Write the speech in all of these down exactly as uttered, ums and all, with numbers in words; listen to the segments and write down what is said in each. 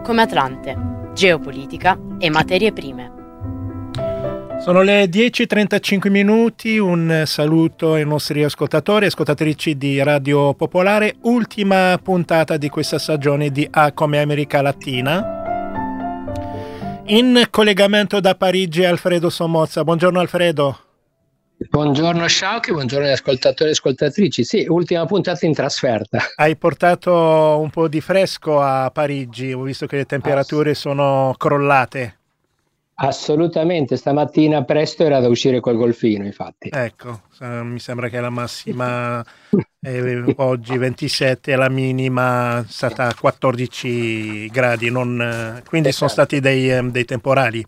come Atlante, geopolitica e materie prime. Sono le dieci e trentacinque minuti, un saluto ai nostri ascoltatori e ascoltatrici di Radio Popolare, ultima puntata di questa stagione di A come America Latina. In collegamento da Parigi Alfredo Somozza. Buongiorno Alfredo. Buongiorno Sciauchi, buongiorno agli ascoltatori e ascoltatrici. Sì, ultima puntata in trasferta. Hai portato un po' di fresco a Parigi, ho visto che le temperature Ass- sono crollate. Assolutamente, stamattina presto era da uscire col golfino, infatti. Ecco, mi sembra che la massima è oggi ventisette e la minima è stata quattordici gradi, non, quindi esatto. Sono stati dei, dei temporali.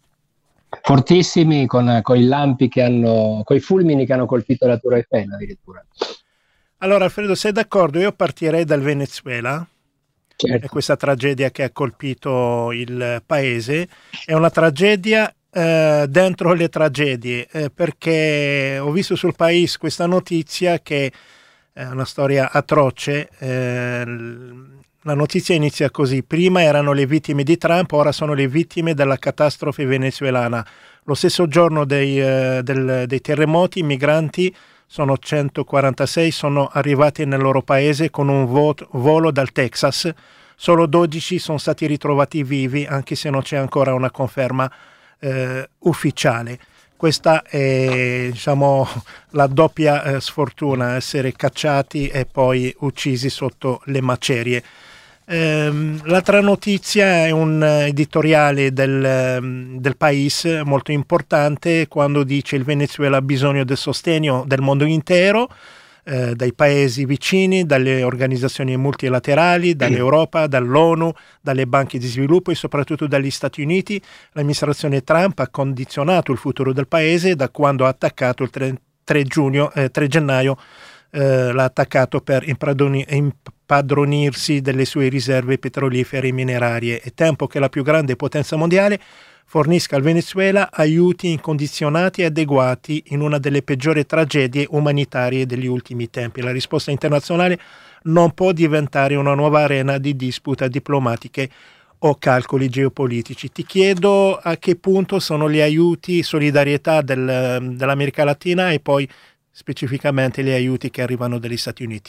Fortissimi, con, con i lampi che hanno, con i fulmini che hanno colpito la Tour Eiffel addirittura. Allora Alfredo, sei d'accordo? Io partirei dal Venezuela. Certo. E questa tragedia che ha colpito il paese è una tragedia eh, dentro le tragedie, eh, perché ho visto sul País questa notizia che è una storia atroce. Eh, la notizia inizia così: prima erano le vittime di Trump, ora sono le vittime della catastrofe venezuelana. Lo stesso giorno dei, eh, del, dei terremoti, i migranti sono centoquarantasei, sono arrivati nel loro paese con un vo- volo dal Texas. Solo dodici sono stati ritrovati vivi, anche se non c'è ancora una conferma eh, ufficiale. Questa è, diciamo, la doppia eh, sfortuna, essere cacciati e poi uccisi sotto le macerie. Ehm, l'altra notizia è un editoriale del, del País molto importante, quando dice: il Venezuela ha bisogno del sostegno del mondo intero, eh, dai paesi vicini, dalle organizzazioni multilaterali, dall'Europa, dall'ONU, dalle banche di sviluppo e soprattutto dagli Stati Uniti. L'amministrazione Trump ha condizionato il futuro del paese da quando ha attaccato il tre giugno, eh, tre gennaio eh, l'ha attaccato per impradoni, impadronirsi delle sue riserve petrolifere e minerarie. È tempo che la più grande potenza mondiale fornisca al Venezuela aiuti incondizionati e adeguati in una delle peggiori tragedie umanitarie degli ultimi tempi. La risposta internazionale non può diventare una nuova arena di disputa diplomatiche o calcoli geopolitici. Ti chiedo a che punto sono gli aiuti, solidarietà del, dell'America Latina e poi specificamente gli aiuti che arrivano dagli Stati Uniti.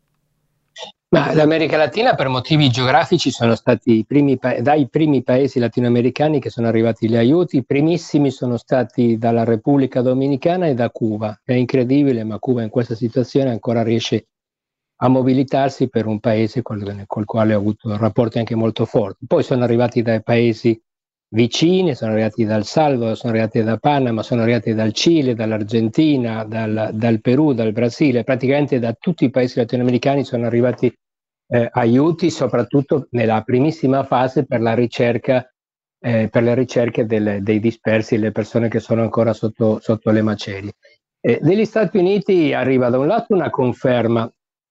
Ma l'America Latina, per motivi geografici, sono stati i primi pa- dai primi paesi latinoamericani che sono arrivati gli aiuti. I primissimi sono stati dalla Repubblica Dominicana e da Cuba. È incredibile, ma Cuba in questa situazione ancora riesce a mobilitarsi per un paese col, col quale ho avuto rapporti anche molto forti. Poi sono arrivati dai paesi vicini, sono arrivati dal Salvador, sono arrivati da Panama, sono arrivati dal Cile, dall'Argentina, dal, dal Perù, dal Brasile, praticamente da tutti i paesi latinoamericani sono arrivati eh, aiuti, soprattutto nella primissima fase per la ricerca, eh, per le ricerche delle, dei dispersi, le persone che sono ancora sotto, sotto le macerie. Eh, degli Stati Uniti arriva da un lato una conferma,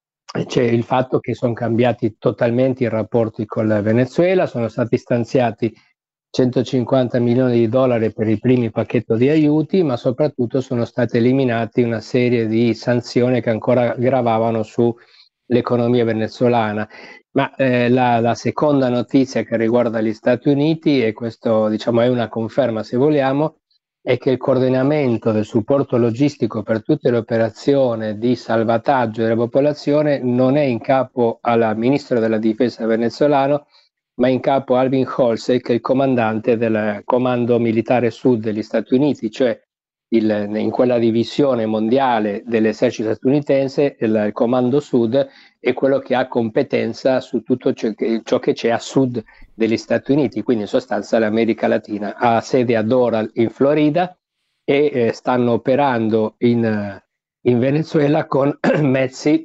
c'è il fatto che sono cambiati totalmente i rapporti con il Venezuela, sono stati stanziati centocinquanta milioni di dollari per il primo pacchetto di aiuti, ma soprattutto sono state eliminate una serie di sanzioni che ancora gravavano sull'economia venezuelana. Ma eh, la, la seconda notizia che riguarda gli Stati Uniti, e questo diciamo è una conferma se vogliamo, è che il coordinamento del supporto logistico per tutte le operazioni di salvataggio della popolazione non è in capo al ministro della difesa venezuelano, ma in capo a Alvin Holsey, che è il comandante del Comando Militare Sud degli Stati Uniti, cioè il, in quella divisione mondiale dell'esercito statunitense, il, il Comando Sud è quello che ha competenza su tutto ciò che, ciò che c'è a sud degli Stati Uniti, quindi in sostanza l'America Latina. Ha sede a Doral in Florida e eh, stanno operando in, in Venezuela con mezzi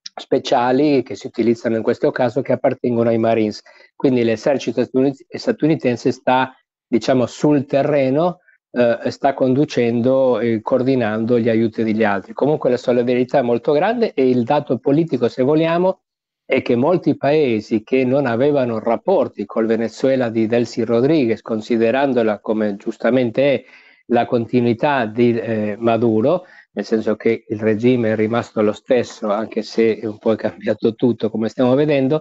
speciali che si utilizzano in questo caso, che appartengono ai Marines. Quindi l'esercito statunitense sta, diciamo, sul terreno, eh, sta conducendo e coordinando gli aiuti degli altri. Comunque la solidarietà è molto grande, e il dato politico, se vogliamo, è che molti paesi che non avevano rapporti col Venezuela di Delcy Rodriguez, considerandola come giustamente è la continuità di eh, Maduro, nel senso che il regime è rimasto lo stesso, anche se è un po' cambiato tutto, come stiamo vedendo,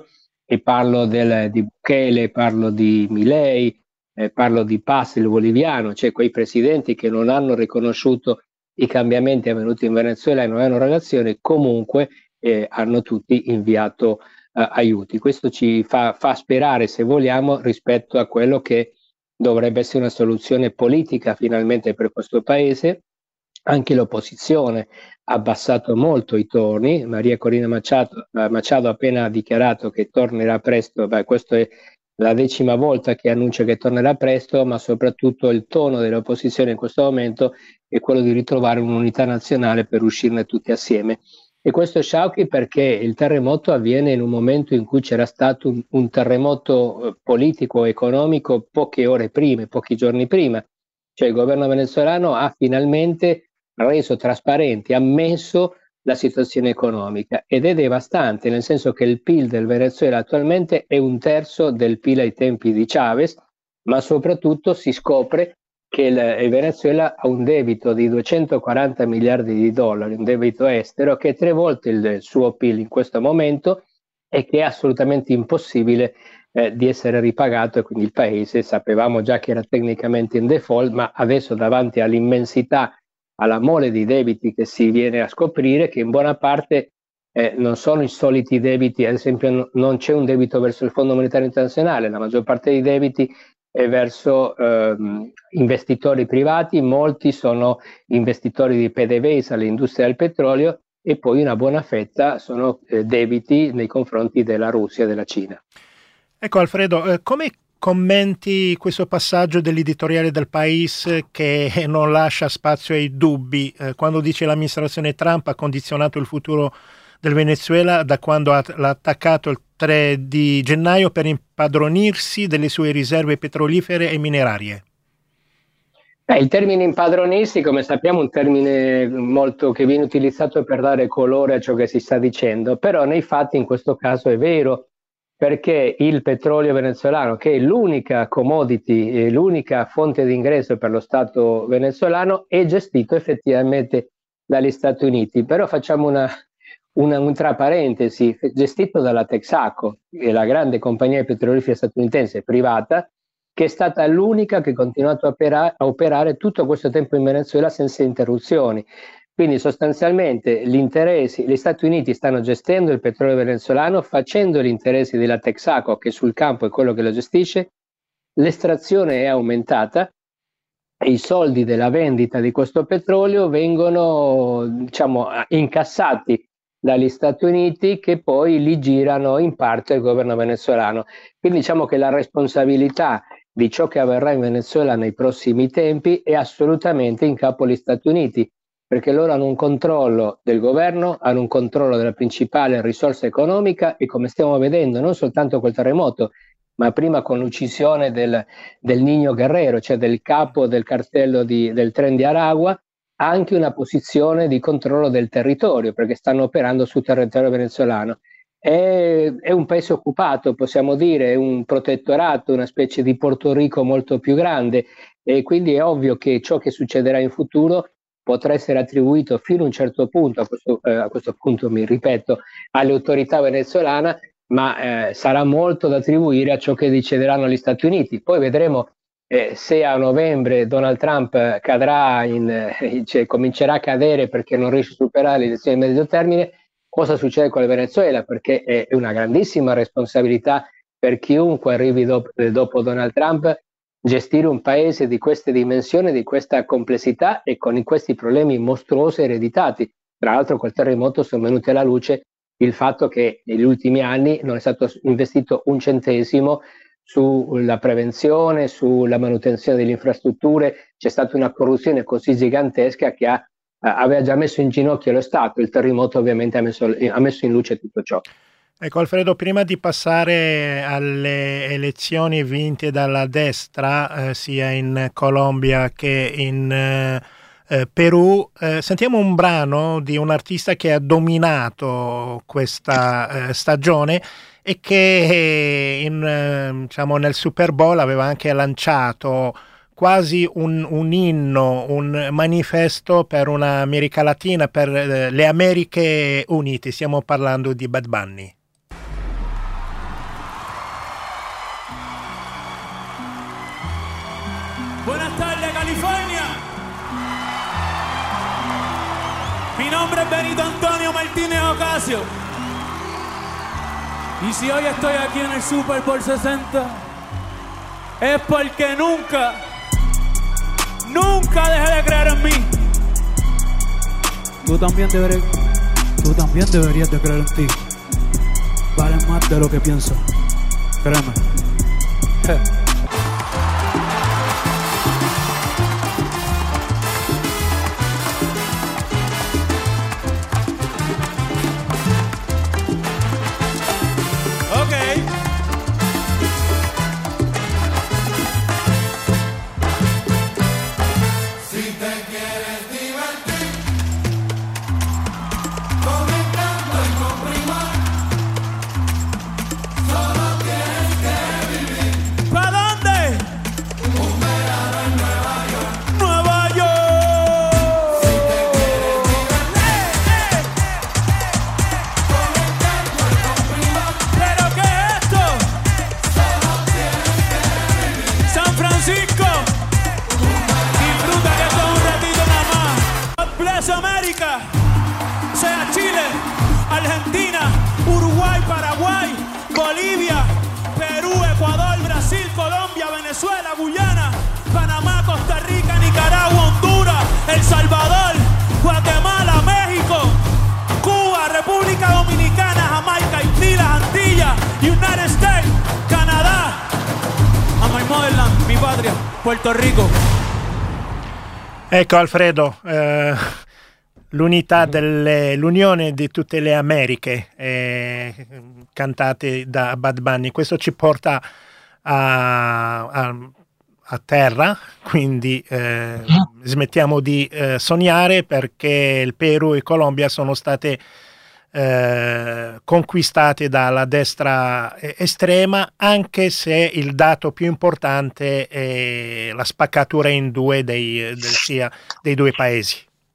e parlo del, di Bukele, parlo di Milei, eh, parlo di Paz, il boliviano, cioè quei presidenti che non hanno riconosciuto i cambiamenti avvenuti in Venezuela e non hanno relazione, comunque eh, hanno tutti inviato eh, aiuti. Questo ci fa, fa sperare, se vogliamo, rispetto a quello che dovrebbe essere una soluzione politica finalmente per questo paese. Anche l'opposizione ha abbassato molto i toni. Maria Corina Machado, Machado ha appena dichiarato che tornerà presto. Beh, questa è la decima volta che annuncia che tornerà presto, ma soprattutto il tono dell'opposizione in questo momento è quello di ritrovare un'unità nazionale per uscirne tutti assieme. E questo è sciocchi perché il terremoto avviene in un momento in cui c'era stato un, un terremoto politico, economico, poche ore prima, pochi giorni prima. Cioè il governo venezuelano ha finalmente reso trasparente, ammesso la situazione economica, ed è devastante, nel senso che il P I L del Venezuela attualmente è un terzo del P I L ai tempi di Chavez, ma soprattutto si scopre che il, il Venezuela ha un debito di duecentoquaranta miliardi di dollari, un debito estero che è tre volte il suo P I L in questo momento e che è assolutamente impossibile eh, di essere ripagato, e quindi il paese sapevamo già che era tecnicamente in default, ma adesso davanti all'immensità, alla mole di debiti che si viene a scoprire, che in buona parte eh, non sono i soliti debiti, ad esempio no, non c'è un debito verso il Fondo Monetario Internazionale, la maggior parte dei debiti è verso ehm, investitori privati, molti sono investitori di P D V S all'industria del petrolio e poi una buona fetta sono eh, debiti nei confronti della Russia e della Cina. Ecco Alfredo, eh, come commenti questo passaggio dell'editoriale del País che non lascia spazio ai dubbi, eh, quando dice l'amministrazione Trump ha condizionato il futuro del Venezuela da quando ha, l'ha attaccato il tre di gennaio per impadronirsi delle sue riserve petrolifere e minerarie? Eh, il termine impadronirsi, come sappiamo, è un termine molto che viene utilizzato per dare colore a ciò che si sta dicendo, però nei fatti in questo caso è vero, perché il petrolio venezuelano, che è l'unica commodity, l'unica fonte di ingresso per lo Stato venezuelano, è gestito effettivamente dagli Stati Uniti. Però facciamo una, una, un tra parentesi, gestito dalla Texaco, che è la grande compagnia petrolifera statunitense privata, che è stata l'unica che ha continuato a operare, a operare tutto questo tempo in Venezuela senza interruzioni. Quindi sostanzialmente gli interessi, gli Stati Uniti stanno gestendo il petrolio venezuelano, facendo gli interessi della Texaco, che sul campo è quello che lo gestisce, l'estrazione è aumentata e i soldi della vendita di questo petrolio vengono, diciamo, incassati dagli Stati Uniti, che poi li girano in parte al governo venezuelano. Quindi diciamo che la responsabilità di ciò che avverrà in Venezuela nei prossimi tempi è assolutamente in capo agli Stati Uniti, perché loro hanno un controllo del governo, hanno un controllo della principale risorsa economica e, come stiamo vedendo, non soltanto col terremoto, ma prima con l'uccisione del, del Niño Guerrero, cioè del capo del cartello di, del Tren di Aragua, ha anche una posizione di controllo del territorio, perché stanno operando sul territorio venezuelano. È, è un paese occupato, possiamo dire, è un protettorato, una specie di Porto Rico molto più grande, e quindi è ovvio che ciò che succederà in futuro potrà essere attribuito fino a un certo punto, a questo, eh, a questo punto mi ripeto, alle autorità venezuelane, ma eh, sarà molto da attribuire a ciò che decideranno gli Stati Uniti. Poi vedremo eh, se a novembre Donald Trump cadrà, in, eh, cioè, comincerà a cadere perché non riesce a superare le elezioni di medio termine, cosa succede con il Venezuela, perché è una grandissima responsabilità per chiunque arrivi dopo, dopo Donald Trump, gestire un paese di queste dimensioni, di questa complessità e con questi problemi mostruosi ereditati. Tra l'altro col terremoto sono venuti alla luce il fatto che negli ultimi anni non è stato investito un centesimo sulla prevenzione, sulla manutenzione delle infrastrutture, c'è stata una corruzione così gigantesca che ha, aveva già messo in ginocchio lo Stato. Il terremoto ovviamente ha messo, ha messo in luce tutto ciò. Ecco Alfredo, prima di passare alle elezioni vinte dalla destra, eh, sia in Colombia che in eh, eh, Perù, eh, sentiamo un brano di un artista che ha dominato questa eh, stagione e che in, eh, diciamo, nel Super Bowl aveva anche lanciato quasi un, un inno, un manifesto per un'America Latina, per eh, le Americhe Unite. Stiamo parlando di Bad Bunny. nombre es Benito Antonio Martínez Ocasio. Y si hoy estoy aquí en el Super Bowl sesenta, es porque nunca, nunca dejé de creer en mí. Tú también deberías, tú también deberías de creer en ti. Vales más de lo que pienso. Créeme. Sea Chile, Argentina, Uruguay, Paraguay, Bolivia, Perú, Ecuador, Brasil, Colombia, Venezuela, Guyana, Panamá, Costa Rica, Nicaragua, Honduras, El Salvador, Guatemala, México, Cuba, República Dominicana, Jamaica, Haití, las Antillas, United States, Canadá, a my motherland, mi patria, Puerto Rico. Ecco Alfredo, eh, l'unità delle, l'unione di tutte le Americhe eh, cantate da Bad Bunny, questo ci porta a, a, a terra, quindi eh, smettiamo di eh, sognare, perché il Perù e Colombia sono state eh, conquistate dalla destra estrema, anche se il dato più importante è la spaccatura in due dei, del, sia dei due paesi.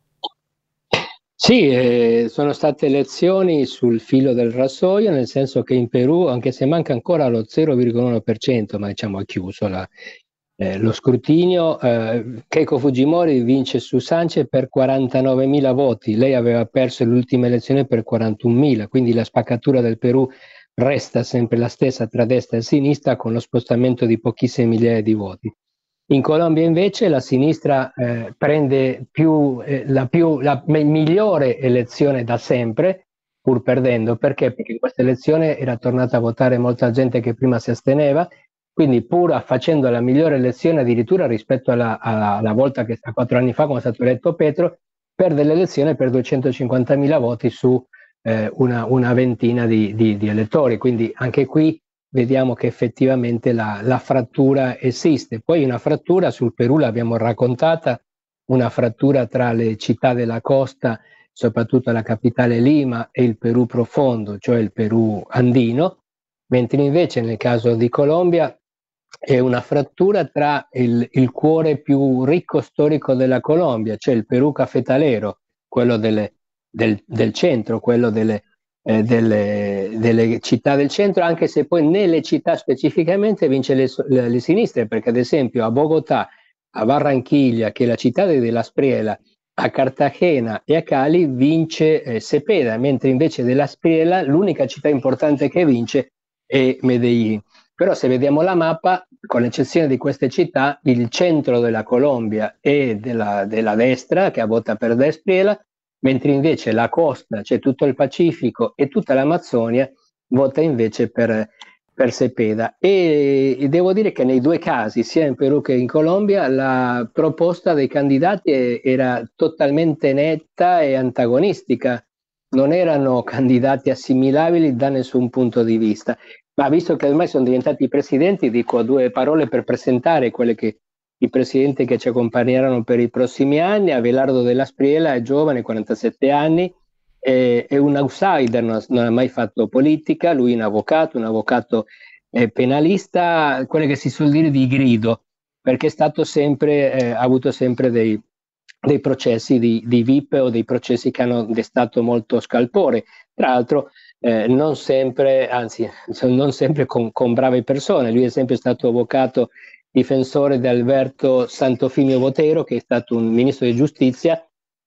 Sì, eh, sono state elezioni sul filo del rasoio, nel senso che in Perù, anche se manca ancora lo zero virgola uno per cento, ma diciamo ha chiuso la, eh, lo scrutinio, eh, Keiko Fujimori vince su Sanchez per quarantanovemila voti, lei aveva perso l'ultima elezione per quarantunomila, quindi la spaccatura del Perù resta sempre la stessa tra destra e sinistra, con lo spostamento di pochissime migliaia di voti. In Colombia invece la sinistra eh, prende più, eh, la, più, la me- migliore elezione da sempre, pur perdendo. Perché? Perché in questa elezione era tornata a votare molta gente che prima si asteneva, quindi pur facendo la migliore elezione addirittura rispetto alla, alla, alla volta che a quattro anni fa, quando è stato eletto Petro, perde l'elezione per duecentocinquantamila voti su eh, una, una ventina di, di, di elettori. Quindi anche qui vediamo che effettivamente la, la frattura esiste. Poi una frattura sul Perù l'abbiamo raccontata, una frattura tra le città della costa, soprattutto la capitale Lima, e il Perù profondo, cioè il Perù andino, mentre invece nel caso di Colombia è una frattura tra il, il cuore più ricco storico della Colombia, cioè il Perù cafetalero, quello delle, del, del centro, quello delle Eh, delle, delle città del centro, anche se poi nelle città specificamente vince le, le, le sinistre, perché ad esempio a Bogotà, a Barranquilla, che è la città della Espriella, a Cartagena e a Cali vince eh, Cepeda, mentre invece della Espriella l'unica città importante che vince è Medellín. Però se vediamo la mappa, con l'eccezione di queste città, il centro della Colombia è della, della destra, che vota per la Espriella, mentre invece la costa, cioè tutto il Pacifico e tutta l'Amazzonia, vota invece per, per Cepeda. E, e devo dire che nei due casi, sia in Perù che in Colombia, la proposta dei candidati era totalmente netta e antagonistica, non erano candidati assimilabili da nessun punto di vista. Ma visto che ormai sono diventati presidenti, dico due parole per presentare quelle che i presidenti che ci accompagneranno per i prossimi anni. Abelardo Della Espriella è giovane, quarantasette anni, è, è un outsider, non, non ha mai fatto politica, lui è un avvocato, un avvocato eh, penalista, quello che si suol dire di grido, perché è stato sempre, eh, ha avuto sempre dei, dei processi di, di V I P o dei processi che hanno destato molto scalpore, tra l'altro eh, non sempre, anzi non sempre con, con brave persone. Lui è sempre stato avvocato difensore di Alberto Santofimio Botero, che è stato un ministro di giustizia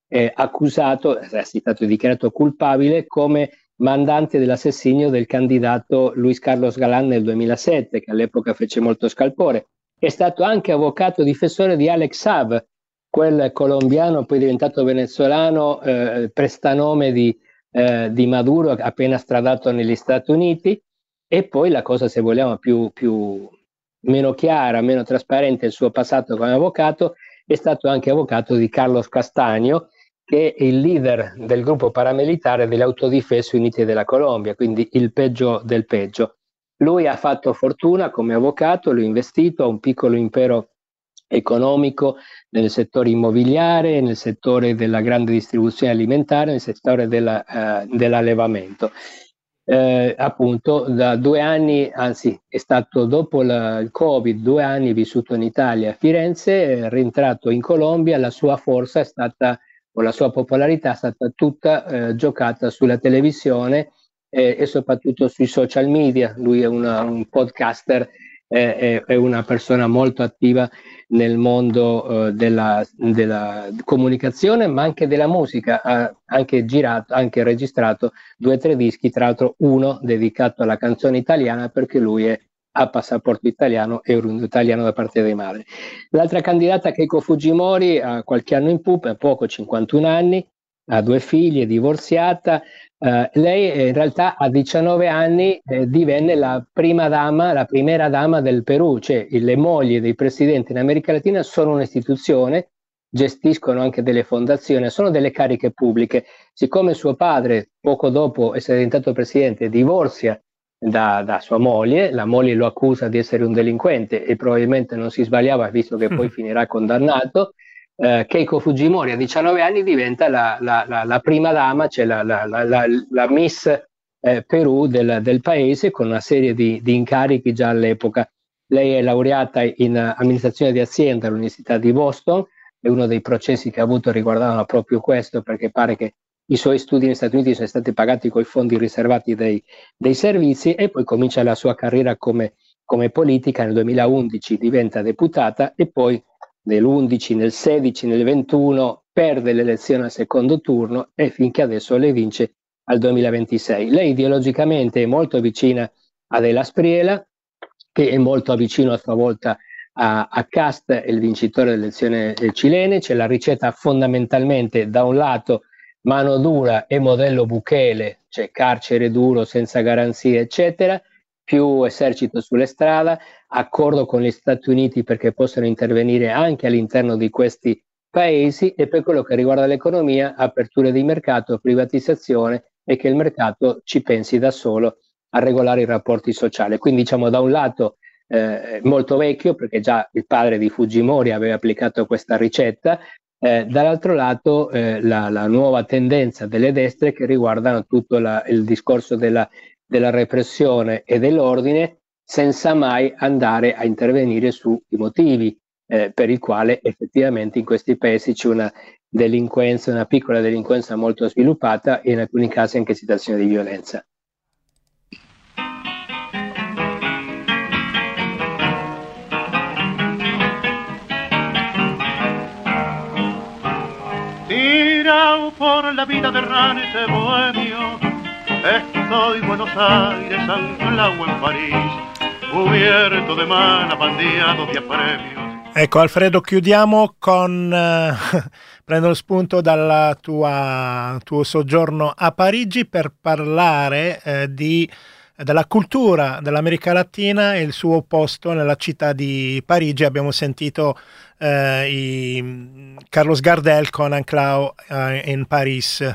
eh, accusato, è stato dichiarato colpabile come mandante dell'assassinio del candidato Luis Carlos Galán nel duemilasette, che all'epoca fece molto scalpore. È stato anche avvocato difensore di Alex Saab, quel colombiano poi diventato venezuelano, eh, prestanome di, eh, di Maduro, appena stradato negli Stati Uniti. E poi la cosa, se vogliamo, più, più meno chiara, meno trasparente, il suo passato come avvocato, è stato anche avvocato di Carlos Castaño, che è il leader del gruppo paramilitare delle Autodifese Unite della Colombia, quindi il peggio del peggio. Lui ha fatto fortuna come avvocato, l'ha investito, ha un piccolo impero economico nel settore immobiliare, nel settore della grande distribuzione alimentare, nel settore della, uh, dell'allevamento. Eh, appunto da due anni, anzi è stato dopo la, il Covid, due anni vissuto in Italia a Firenze, è rientrato in Colombia, la sua forza è stata, o la sua popolarità è stata tutta eh, giocata sulla televisione eh, e soprattutto sui social media. Lui è una, un podcaster, eh, è, è una persona molto attiva nel mondo eh, della, della comunicazione, ma anche della musica. Ha anche girato, anche registrato due o tre dischi, tra l'altro uno dedicato alla canzone italiana, perché lui è a passaporto italiano e un italiano da parte di madre. L'altra candidata, Keiko Fujimori, ha qualche anno in più, per poco, cinquantuno anni, ha due figli, è divorziata. Uh, lei eh, in realtà a diciannove anni eh, divenne la prima dama, la primera dama del Perù, cioè le mogli dei presidenti in America Latina sono un'istituzione, gestiscono anche delle fondazioni, sono delle cariche pubbliche. Siccome suo padre, poco dopo essere diventato presidente, divorzia da, da sua moglie, la moglie lo accusa di essere un delinquente e probabilmente non si sbagliava, visto che poi finirà condannato. Uh, Keiko Fujimori a diciannove anni diventa la, la, la, la prima dama, cioè la, la, la, la, la Miss eh, Perù del, del paese, con una serie di, di incarichi già all'epoca. Lei è laureata in uh, amministrazione di azienda all'Università di Boston, e uno dei processi che ha avuto riguardavano proprio questo, perché pare che i suoi studi negli Stati Uniti sono stati pagati con i fondi riservati dei, dei servizi, e poi comincia la sua carriera come, come politica. Nel duemilaundici diventa deputata e poi nell'undici, nel sedici, nel ventuno perde l'elezione al secondo turno e finché adesso le vince al duemilaventisei. Lei ideologicamente è molto vicina ad Elas Priela, che è molto vicino a sua volta a, a Kast, il vincitore delle elezioni cilene. C'è la ricetta fondamentalmente, da un lato, mano dura e modello Bukele, cioè carcere duro senza garanzie eccetera, più esercito sulle strade, accordo con gli Stati Uniti perché possano intervenire anche all'interno di questi paesi, e per quello che riguarda l'economia, aperture di mercato, privatizzazione, e che il mercato ci pensi da solo a regolare i rapporti sociali. Quindi diciamo da un lato eh, molto vecchio, perché già il padre di Fujimori aveva applicato questa ricetta, eh, dall'altro lato eh, la, la nuova tendenza delle destre che riguardano tutto la, il discorso della della repressione e dell'ordine, senza mai andare a intervenire sui motivi eh, per il quale effettivamente in questi paesi c'è una delinquenza, una piccola delinquenza molto sviluppata, e in alcuni casi anche situazioni di violenza. Tirao por la vida errante bohemio, estoy Buenos Aires, anclao en París, cubierto de mana, bandeado di apremios. Ecco Alfredo, chiudiamo con eh, prendo lo spunto dal tuo soggiorno a Parigi per parlare eh, di, della cultura dell'America Latina e il suo posto nella città di Parigi. Abbiamo sentito eh, i Carlos Gardel con Anclao eh, in Paris.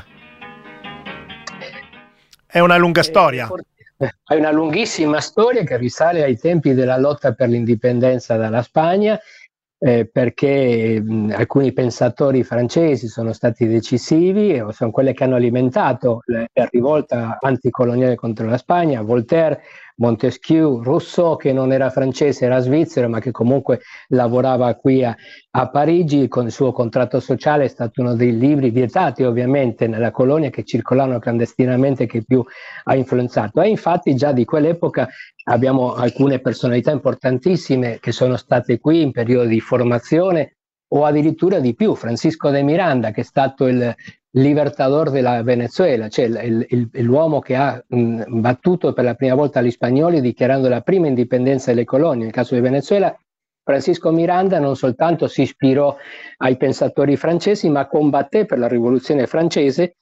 È una lunga storia. È una lunghissima storia che risale ai tempi della lotta per l'indipendenza dalla Spagna, eh, perché mh, alcuni pensatori francesi sono stati decisivi e sono quelli che hanno alimentato la, la rivolta anticoloniale contro la Spagna. Voltaire, Montesquieu, Rousseau, che non era francese, era svizzero, ma che comunque lavorava qui a, a Parigi con il suo contratto sociale. È stato uno dei libri vietati ovviamente nella colonia, che circolavano clandestinamente, che più ha influenzato. E infatti già di quell'epoca abbiamo alcune personalità importantissime che sono state qui in periodo di formazione o addirittura di più, Francisco de Miranda, che è stato il libertador della Venezuela, cioè il, il, l'uomo che ha mh, battuto per la prima volta gli spagnoli dichiarando la prima indipendenza delle colonie. Nel caso del Venezuela, Francisco Miranda non soltanto si ispirò ai pensatori francesi, ma combatté per la rivoluzione francese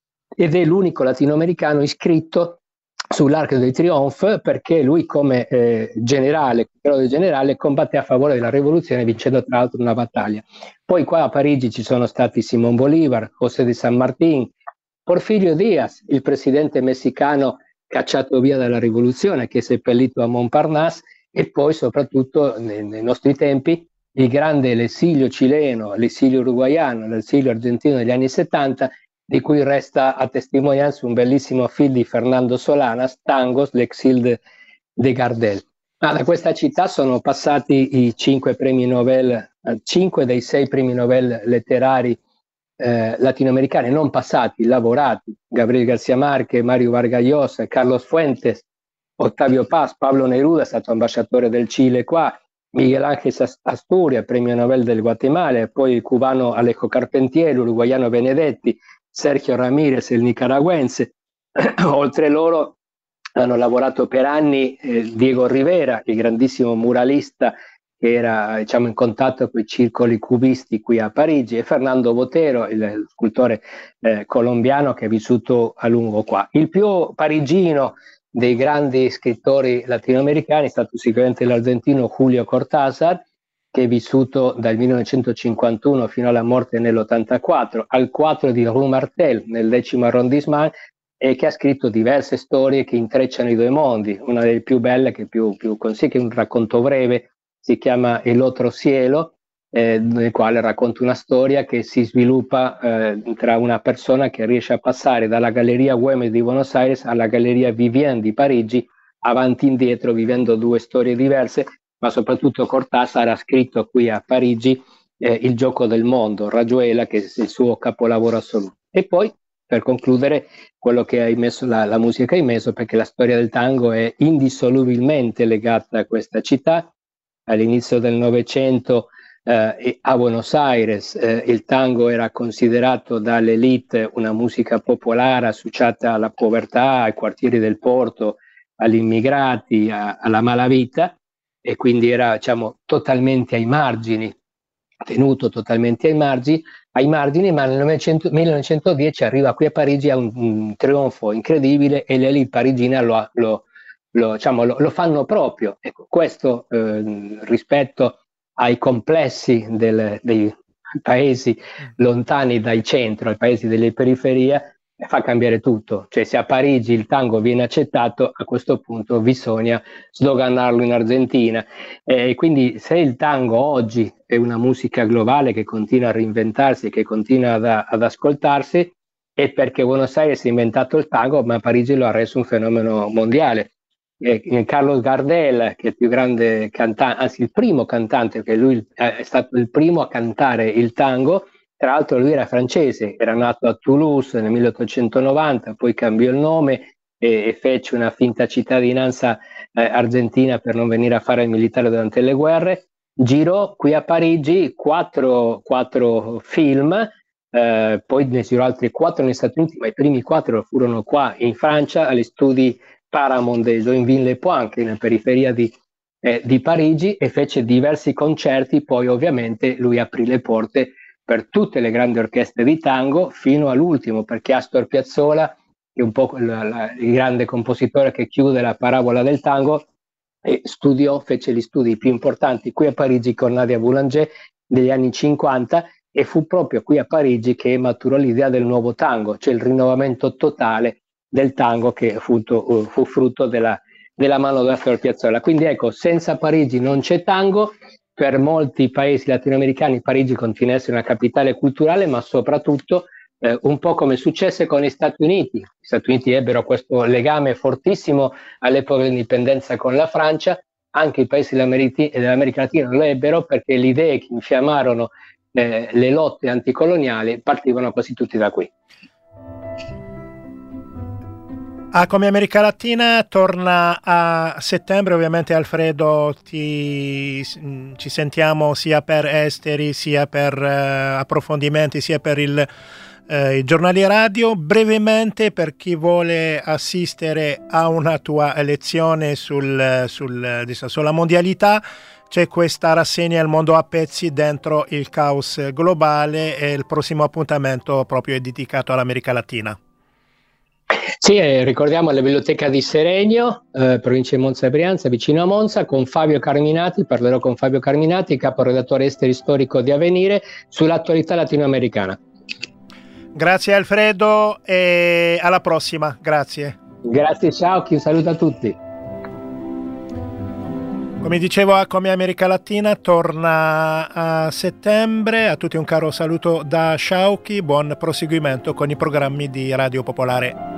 ed è l'unico latinoamericano iscritto sull'Arc de Triomphe, perché lui come eh, generale, generale, combatté a favore della rivoluzione, vincendo tra l'altro una battaglia. Poi qua a Parigi ci sono stati Simón Bolívar, José de San Martín, Porfirio Díaz, il presidente messicano cacciato via dalla rivoluzione, che è seppellito a Montparnasse, e poi soprattutto nei, nei nostri tempi il grande l'esilio cileno, l'esilio uruguaiano, l'esilio argentino degli anni settanta, di cui resta a testimonianza un bellissimo film di Fernando Solanas, Tangos, l'exil de, de Gardel. Ma da questa città sono passati i cinque premi Nobel, cinque dei sei premi Nobel letterari eh, latinoamericani, non passati, lavorati, Gabriel García Márquez, Mario Vargas Llosa, Carlos Fuentes, Octavio Paz, Pablo Neruda è stato ambasciatore del Cile qua, Miguel Ángel Asturias, premio Nobel del Guatemala, poi il cubano Alejo Carpentier, l'uruguaiano Benedetti, Sergio Ramírez, il nicaragüense. Oltre loro hanno lavorato per anni eh, Diego Rivera, il grandissimo muralista che era, diciamo, in contatto con i circoli cubisti qui a Parigi, e Fernando Botero, il scultore eh, colombiano che è vissuto a lungo qua. Il più parigino dei grandi scrittori latinoamericani è stato sicuramente l'argentino Julio Cortázar, che è vissuto dal millenovecentocinquantuno fino alla morte nell'ottantaquattro, al quattro di Rue Martel, nel decimo arrondissement, e che ha scritto diverse storie che intrecciano i due mondi. Una delle più belle, che più, più consiglio, che è un racconto breve, si chiama El Otro Cielo, eh, nel quale racconta una storia che si sviluppa eh, tra una persona che riesce a passare dalla Galleria Güemes di Buenos Aires alla Galleria Vivien di Parigi, avanti e indietro, vivendo due storie diverse, ma soprattutto Cortázar ha scritto qui a Parigi eh, Il gioco del mondo, Rayuela, che è il suo capolavoro assoluto. E poi, per concludere, quello che hai messo, la, la musica che hai messo, perché la storia del tango è indissolubilmente legata a questa città. All'inizio del Novecento eh, a Buenos Aires eh, il tango era considerato dall'elite una musica popolare associata alla povertà, ai quartieri del porto, agli immigrati, a, alla malavita, e quindi era, diciamo, totalmente ai margini, tenuto totalmente ai margini, ai margini ma nel millenovecentodieci arriva qui a Parigi a un, un trionfo incredibile, e le elite parigine lo, lo, lo, diciamo, lo, lo fanno proprio. Ecco, questo eh, rispetto ai complessi del, dei paesi lontani dal centro, ai paesi delle periferie, fa cambiare tutto. Cioè, se a Parigi il tango viene accettato, a questo punto bisogna sdoganarlo in Argentina. E quindi se il tango oggi è una musica globale che continua a reinventarsi, che continua ad, ad ascoltarsi, è perché Buenos Aires ha inventato il tango, ma Parigi lo ha reso un fenomeno mondiale. E Carlos Gardel, che è il più grande cantante, anzi il primo cantante, perché lui è stato il primo a cantare il tango. Tra l'altro lui era francese, era nato a Toulouse nel milleottocentonovanta, poi cambiò il nome e, e fece una finta cittadinanza eh, argentina per non venire a fare il militare durante le guerre. Girò qui a Parigi quattro, quattro film, eh, poi ne girò altri quattro negli Stati Uniti, ma i primi quattro furono qua in Francia, agli studi Paramount de Joinville-le-Pont, che è nella periferia di, eh, di Parigi, e fece diversi concerti. Poi ovviamente lui aprì le porte per tutte le grandi orchestre di tango, fino all'ultimo, perché Astor Piazzolla, che è un po' la, la, il grande compositore che chiude la parabola del tango, e studiò, fece gli studi più importanti qui a Parigi con Nadia Boulanger negli anni cinquanta, e fu proprio qui a Parigi che maturò l'idea del nuovo tango, cioè il rinnovamento totale del tango, che fu, fu frutto della, della mano di Astor Piazzolla. Quindi ecco, senza Parigi non c'è tango. Per molti paesi latinoamericani Parigi continua a essere una capitale culturale, ma soprattutto eh, un po' come successe con gli Stati Uniti. Gli Stati Uniti ebbero questo legame fortissimo all'epoca dell'indipendenza con la Francia, anche i paesi dell'America Latina lo ebbero, perché le idee che infiammarono eh, le lotte anticoloniali partivano quasi tutti da qui. A Come America Latina torna a settembre, ovviamente Alfredo ti, ci sentiamo sia per esteri, sia per uh, approfondimenti, sia per il, uh, i giornali radio. Brevemente, per chi vuole assistere a una tua lezione sul, sul, diciamo, sulla mondialità, c'è questa rassegna Il mondo a pezzi dentro il caos globale e il prossimo appuntamento proprio è dedicato all'America Latina. Sì, eh, ricordiamo la biblioteca di Seregno, eh, provincia di Monza e Brianza, vicino a Monza, con Fabio Carminati. Parlerò con Fabio Carminati, caporedattore esteri storico di Avvenire, sull'attualità latinoamericana. Grazie Alfredo e alla prossima, grazie. Grazie, ciao, un saluto a tutti. Come dicevo, a Come America Latina torna a settembre. A tutti un caro saluto da Sciauchi, buon proseguimento con i programmi di Radio Popolare.